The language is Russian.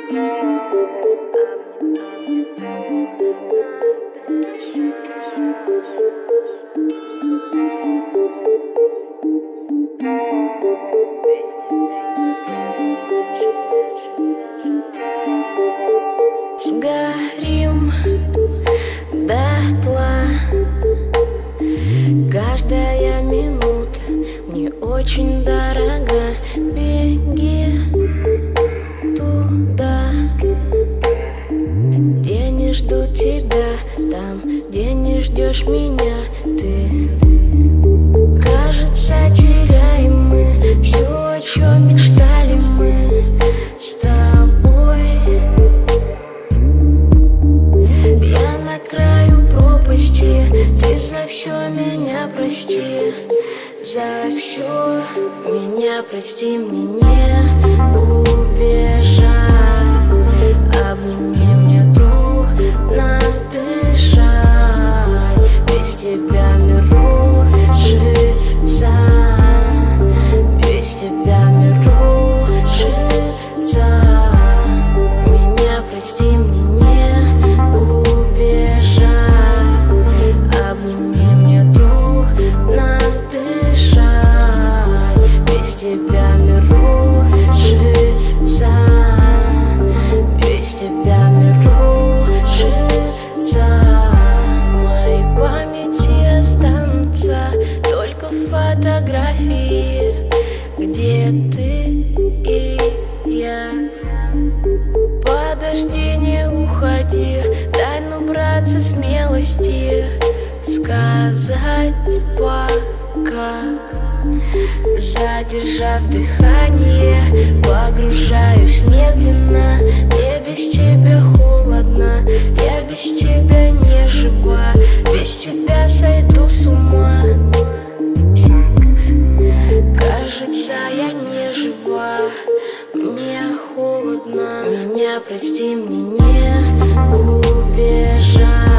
Сгорим дотла. Каждая минута мне очень дорога. Беги туда, где не ждут тебя, там, где не ждешь меня. Ты, кажется, теряем мы все, о чем мечтали мы с тобой. Я на краю пропасти, ты за все меня прости, за все меня прости, мне не убежать. Обними, мне трудно дышать, без тебя мир рушится, без тебя мир рушится. Меня прости, мне не убежать. Обними, мне трудно дышать, без тебя мир рушится, без тебя мир рушится. В моей памяти останутся только фотографии, где ты и я. Подожди, не уходи, дай набраться смелости сказать пока. Задержав дыхание, погружаюсь медленно. Мне без тебя холодно, я без тебя не жива, без тебя сойду с ума. Кажется, я не жива, мне холодно. Меня прости, мне не убежать.